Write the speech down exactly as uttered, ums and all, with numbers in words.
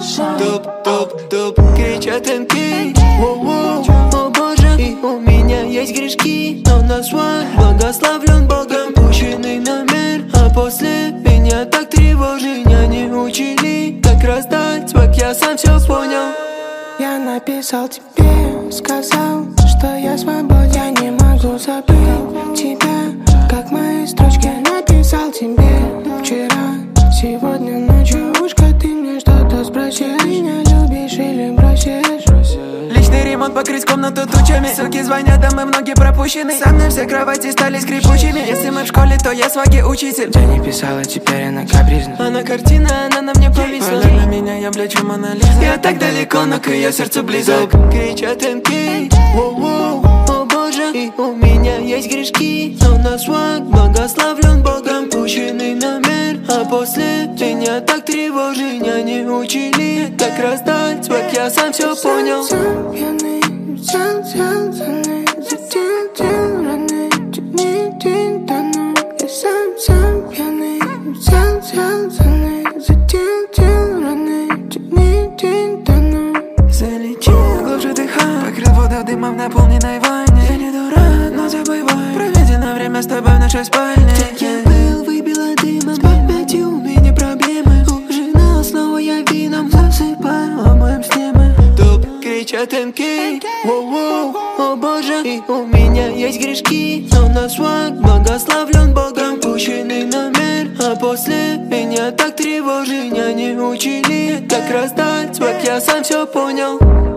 Топ, топ, топ, кричат эм кей. О, о боже, и у меня есть грешки, но на свой благословлен Богом. Пущенный номер, а после меня так тревожения не учили. Как раздать свак, я сам все понял. Я написал тебе, сказал, что я свободен. Я не могу забыть тебя, как мои строчки написал тебе вчера. Сегодня ночью ушко ты мне что-то спросишь. Меня любишь или бросишь? Личный ремонт, покрыть комнату тучами. Суки звонят, а мы многие пропущены. Со мной все кровати стали скрипучими. Если мы в школе, то я сваги учитель. Я не писала, теперь она капризна. Она картина, она на мне повисла. На меня я блячу Мона Лиза. Я так далеко, но к ее сердцу близок. Кричат эм кей. О, о боже, и у меня есть грешки, но на свак благословлен Богом. Пущенный номер, а после меня так тревожения не учили. Как раздать свак, я сам все понял. Сам пьяный, сам связанный, затем день раны, не день давно. Я сам, сам пьяный, сам связанный, затем день раны, не день давно. Залетел, глубже дыхаю, покрыл воду дымом в наполненной ванне. Я не дурак, но забывай, проведено время с тобой в нашей спальне. Я был, выбила дымом, опять у меня проблемы. Ужинал, снова я вином засыпаю, а моим сне мы. Топ, кричат эм кей. О, о боже, и у меня есть грешки, но на свак благословлен Богом. Пущенный номер, а после меня так тревожения не учили. Как раздать свак, я сам все понял.